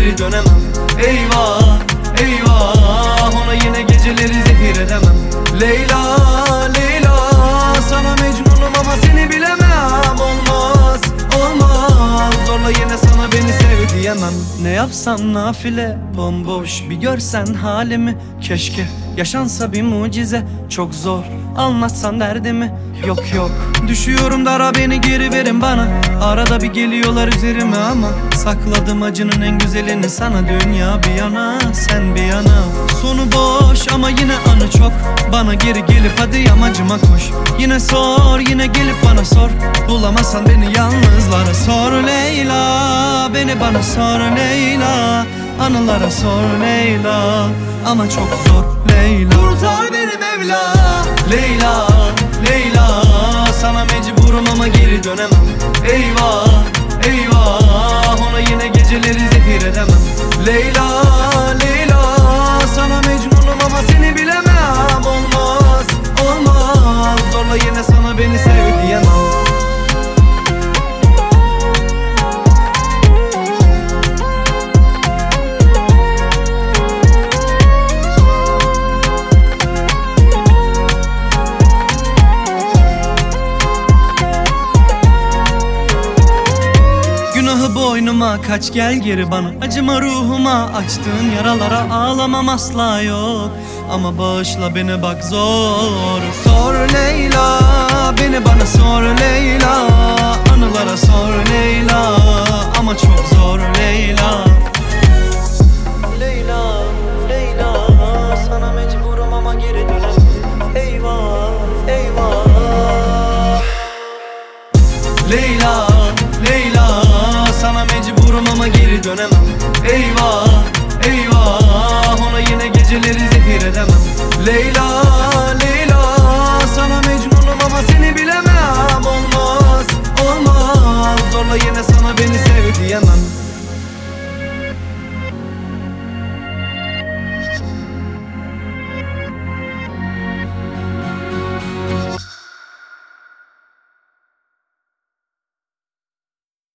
geri dönemem. Eyvah eyvah, ona yine geceleri zehir edemem. Leyla Leyla, sana mecnunum ama seni bilemem. Olmaz olmaz, zorla yine sana beni sev diyemem. Ne yapsam nafile, bomboş bir görsen halimi. Keşke yaşansa bir mucize, çok zor anlatsan derdimi. Yok yok, düşüyorum dara, beni geri verin bana. Arada bir geliyorlar üzerime ama sakladım acının en güzelini sana. Dünya bir yana, sen bir yana. Sonu boş ama yine anı çok. Bana geri gelip hadi yamacıma koş. Yine sor, yine gelip bana sor. Bulamazsan beni yalnızlara sor Leyla. Beni bana sor Leyla. Anılara sor Leyla. Ama çok zor Leyla. Kurtar beni Mevla. Leyla Leyla, sana mecburum ama geri dönemem. Eyvah eyvah, ona yine geceleri zehir edemem. Leyla Leyla, sana mecnunum ama seni bilemem. Olmaz olmaz, zorla yine sana beni sev diyemem. Boynuma kaç, gel geri bana. Acıma ruhuma, açtığın yaralara ağlamam asla yok. Ama bağışla beni bak zor. Sor